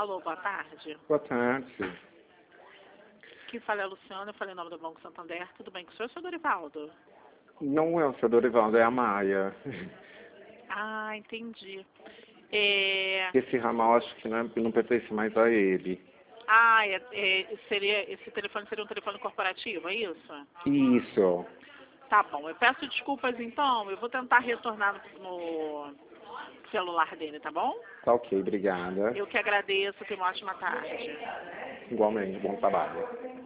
Alô, boa tarde. Boa tarde. Quem fala é a Luciana, eu falei em nome do Banco Santander. Tudo bem com o senhor, seu Dorivaldo? Não é o seu Dorivaldo, é a Maia. Ah, entendi. Esse ramal acho que não pertence mais a ele. Ah, esse telefone seria um telefone corporativo, é isso? Isso. Tá bom, eu peço desculpas então, eu vou tentar retornar no celular dele, tá bom? Tá ok, obrigada. Eu que agradeço, tenha uma ótima tarde. Igualmente, bom trabalho.